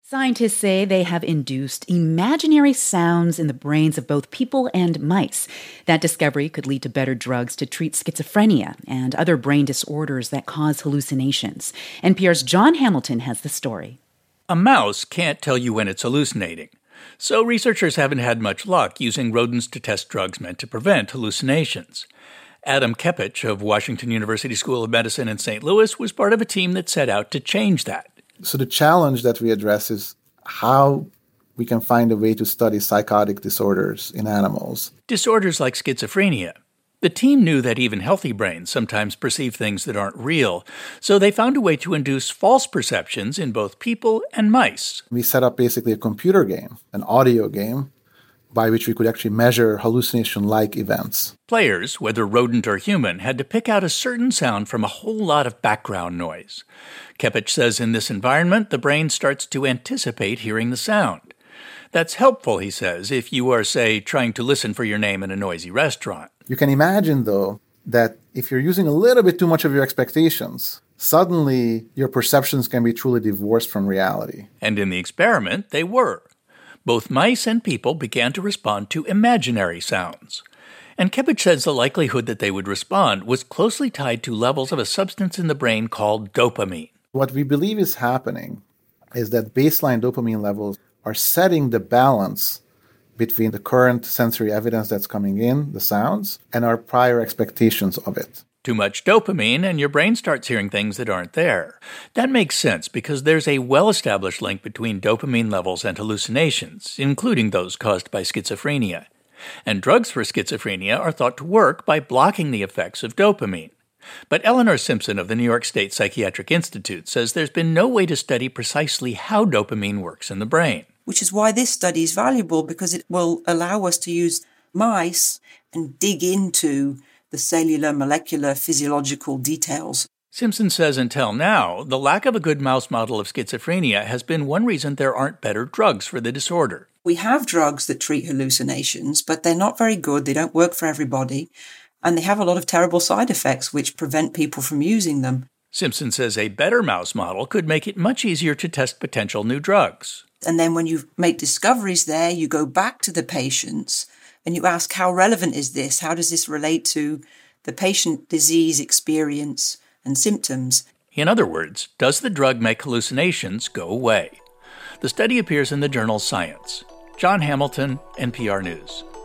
Scientists say they have induced imaginary sounds in the brains of both people and mice. That discovery could lead to better drugs to treat schizophrenia and other brain disorders that cause hallucinations. NPR's Jon Hamilton has the story. A mouse can't tell you when it's hallucinating, so researchers haven't had much luck using rodents to test drugs meant to prevent hallucinations. Adam Kepich of Washington University School of Medicine in St. Louis was part of a team that set out to change that. So the challenge that we address is how we can find a way to study psychotic disorders in animals. Disorders like schizophrenia. The team knew that even healthy brains sometimes perceive things that aren't real, so they found a way to induce false perceptions in both people and mice. We set up basically a computer game, an audio game, by which we could actually measure hallucination-like events. Players, whether rodent or human, had to pick out a certain sound from a whole lot of background noise. Kepich says in this environment, the brain starts to anticipate hearing the sound. That's helpful, he says, if you are, say, trying to listen for your name in a noisy restaurant. You can imagine, though, that if you're using a little bit too much of your expectations, suddenly your perceptions can be truly divorced from reality. And in the experiment, they were. Both mice and people began to respond to imaginary sounds. And Kepich says the likelihood that they would respond was closely tied to levels of a substance in the brain called dopamine. What we believe is happening is that baseline dopamine levels are setting the balance between the current sensory evidence that's coming in, the sounds, and our prior expectations of it. Too much dopamine and your brain starts hearing things that aren't there. That makes sense because there's a well-established link between dopamine levels and hallucinations, including those caused by schizophrenia. And drugs for schizophrenia are thought to work by blocking the effects of dopamine. But Eleanor Simpson of the New York State Psychiatric Institute says there's been no way to study precisely how dopamine works in the brain. Which is why this study is valuable, because it will allow us to use mice and dig into the cellular, molecular, physiological details. Simpson says until now, the lack of a good mouse model of schizophrenia has been one reason there aren't better drugs for the disorder. We have drugs that treat hallucinations, but they're not very good. They don't work for everybody. And they have a lot of terrible side effects which prevent people from using them. Simpson says a better mouse model could make it much easier to test potential new drugs. And then when you make discoveries there, you go back to the patients and you ask, how relevant is this? How does this relate to the patient disease experience and symptoms? In other words, does the drug make hallucinations go away? The study appears in the journal Science. Jon Hamilton, NPR News.